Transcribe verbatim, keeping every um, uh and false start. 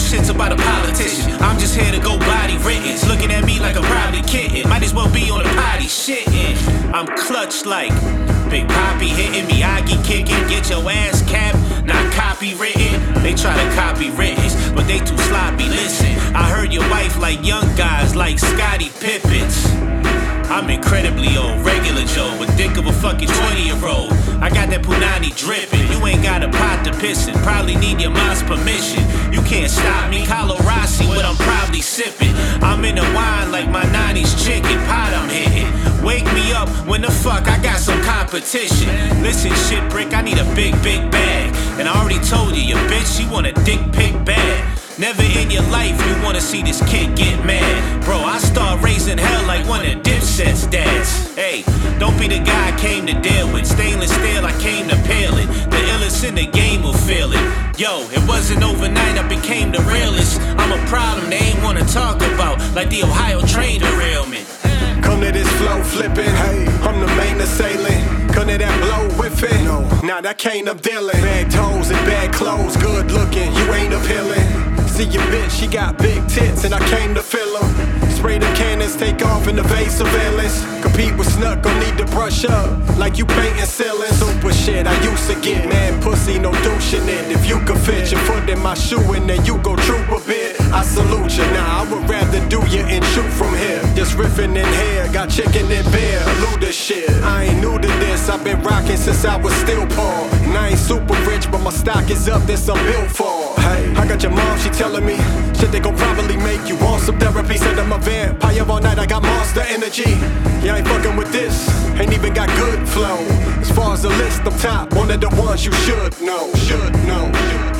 shits about a politician. I'm just here to go body written. Looking at me like a probably kitten. Might as well be on the potty shitting. I'm clutch like Big Poppy hitting me, Aggie kicking. Get your ass capped, not copywritten. They try to copy writtens, but they too sloppy. Listen, I heard your wife like young guys like Scottie Pippins. I'm incredibly old, regular Joe, with dick of a fucking twenty year old. I got that punani dripping, you ain't got a pot to piss in. Probably need your mom's permission. You can't stop me, Carlo Rossi, what I'm probably sipping. I'm in the wine like my nineties chicken pot I'm hitting. Wake me up when the fuck I got some competition. Listen shit brick, I need a big, big bag. And I already told you, your bitch, she want a dick pic bag. Never in your life you wanna see this kid get mad. Bro, I start raising hell like one of Dipset's dads. Hey, don't be the guy I came to deal with. Stainless steel, I came to peel it. The illest in the game will feel it. Yo, it wasn't overnight I became the realest. I'm a problem they ain't wanna talk about, like the Ohio train derailment. Come to this flow flipping, hey, I'm the main assailant. Come to that blow whiffing, no, nah, that can't I'm dealing. Bad toes and bad clothes, good looking, you ain't appealing. See your bitch, she got big tits and I came to fill them. Spray the cannons, take off in the vase surveillance. Compete with Snuck, gon' need to brush up like you painting ceilings. Super shit, I used to get mad pussy, no douching it. If you could fit your foot in my shoe and then you go troop a bit, I salute you. Nah, I would rather do you and shoot from here. Just riffing in here, got chicken and beer, Luda shit. I ain't new to this, I've been rocking since I was still poor. And I ain't super rich, but my stock is up, this I'm built for. Hey, I got your mom, she telling me shit they gon' probably make you want some therapy. Said I'm a vampire all night, I got monster energy. Yeah, I ain't fucking with this, ain't even got good flow. As far as the list, I'm top, one of the ones you should know, should know.